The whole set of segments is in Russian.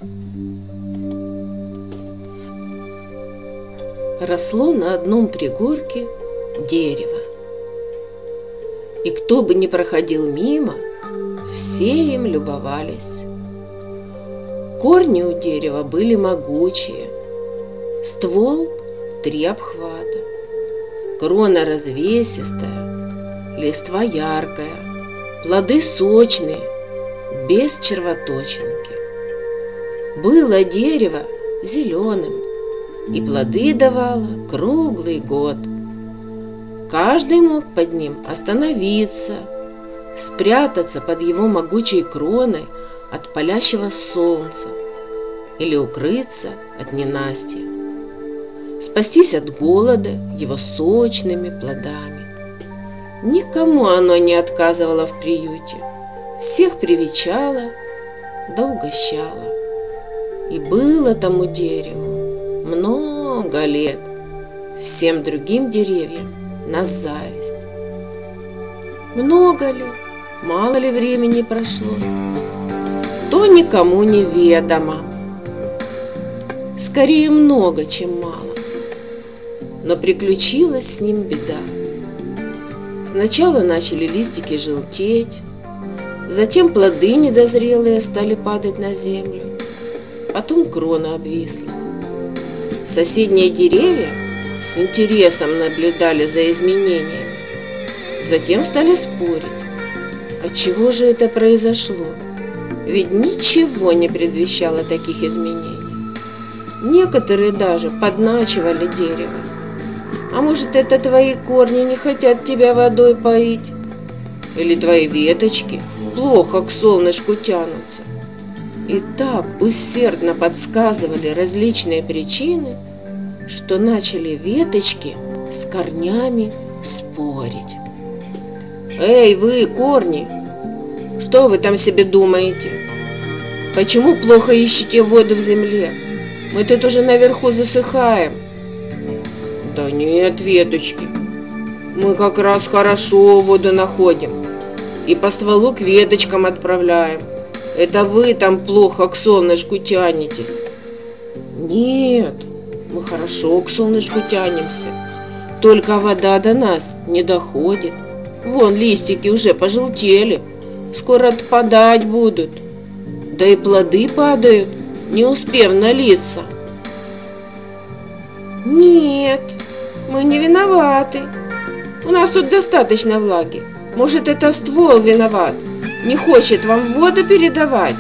Росло на одном пригорке дерево, и кто бы ни проходил мимо, все им любовались. Корни у дерева были могучие, ствол в 3 обхвата, крона развесистая, листва яркая, плоды сочные, без червоточинки. Было дерево зеленым, и плоды давало круглый год. Каждый мог под ним остановиться, спрятаться под его могучей кроной от палящего солнца или укрыться от ненастья, спастись от голода его сочными плодами. Никому оно не отказывало в приюте, всех привечало да угощало. И было тому дереву много лет, всем другим деревьям на зависть. Много ли, мало ли времени прошло, то никому не ведомо. Скорее много, чем мало. Но приключилась с ним беда. Сначала начали листики желтеть, затем плоды недозрелые стали падать на землю, потом крона обвисла. Соседние деревья с интересом наблюдали за изменениями, затем стали спорить, отчего же это произошло, ведь ничего не предвещало таких изменений. Некоторые даже подначивали дерево. А может, это твои корни не хотят тебя водой поить? Или твои веточки плохо к солнышку тянутся? И так усердно подсказывали различные причины, что начали веточки с корнями спорить. Эй, вы, корни, что вы там себе думаете? Почему плохо ищете воду в земле? Мы тут уже наверху засыхаем. Да нет, веточки, мы как раз хорошо воду находим и по стволу к веточкам отправляем. Это вы там плохо к солнышку тянетесь. Нет, мы хорошо к солнышку тянемся, только вода до нас не доходит. Вон листики уже пожелтели, скоро отпадать будут. Да и плоды падают, не успев налиться. Нет, мы не виноваты. У нас тут достаточно влаги. Может, это ствол виноват, не хочет вам воду передавать?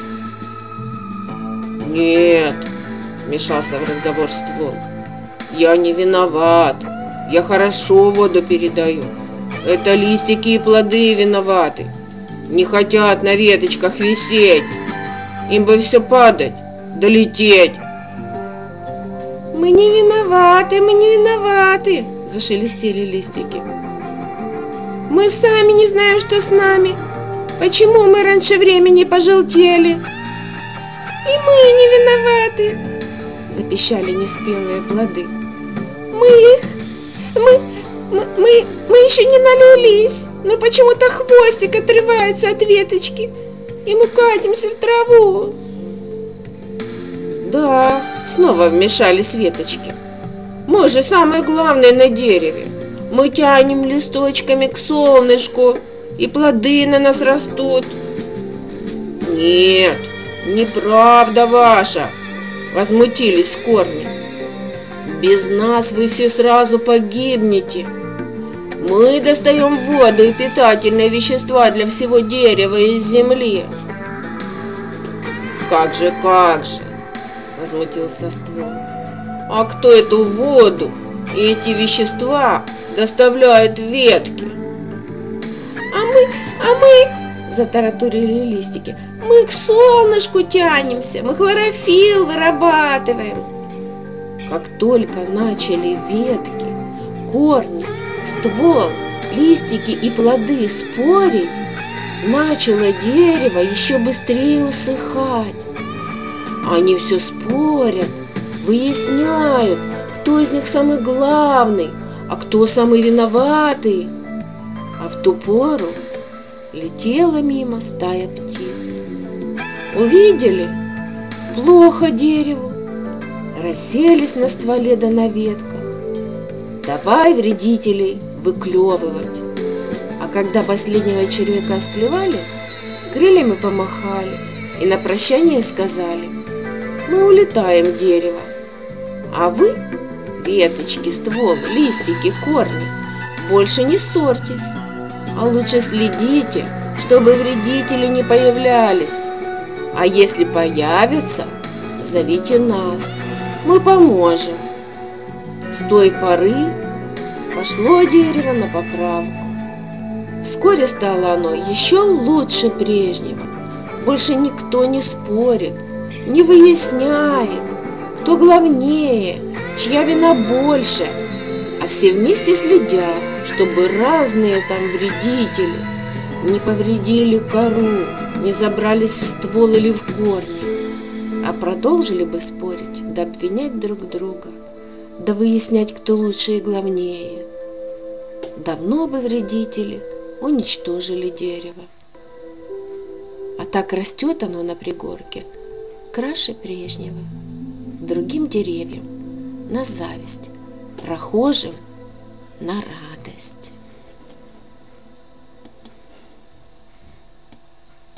Нет, вмешался в разговор ствол. Я не виноват. Я хорошо воду передаю. Это листики и плоды виноваты. Не хотят на веточках висеть. Им бы все падать, долететь. Мы не виноваты, зашелестели листики. Мы сами не знаем, что с нами. Почему мы раньше времени пожелтели? И мы не виноваты, запищали неспелые плоды. Мы еще не налились, но почему-то хвостик отрывается от веточки, и мы катимся в траву. Да, снова вмешались веточки. Мы же самые главные на дереве. Мы тянем листочками к солнышку, и плоды на нас растут. Нет, неправда ваша, возмутились корни. Без нас вы все сразу погибнете. Мы достаем воду и питательные вещества для всего дерева из земли. Как же, возмутился ствол. А кто эту воду и эти вещества доставляет в ветки? А мы, затараторили листики, мы к солнышку тянемся, мы хлорофилл вырабатываем. Как только начали ветки, корни, ствол, листики и плоды спорить, начало дерево еще быстрее усыхать. Они все спорят, выясняют, кто из них самый главный, а кто самый виноватый. А в ту пору летела мимо стая птиц. Увидели плохо дереву. Расселись на стволе да на ветках. Давай вредителей выклевывать. А когда последнего червяка склевали, крыльями помахали и на прощание сказали: мы улетаем, дерево, а вы, веточки, ствол, листики, корни, больше не ссорьтесь, а лучше следите, чтобы вредители не появлялись. А если появятся, зовите нас, мы поможем. С той поры пошло дерево на поправку. Вскоре стало оно еще лучше прежнего. Больше никто не спорит, не выясняет, кто главнее, чья вина больше, а все вместе следят, чтобы разные там вредители не повредили кору, не забрались в ствол или в корни, а продолжили бы спорить, да обвинять друг друга, да выяснять, кто лучше и главнее. Давно бы вредители уничтожили дерево. А так растет оно на пригорке, краше прежнего, другим деревьям на зависть, прохожим на радость.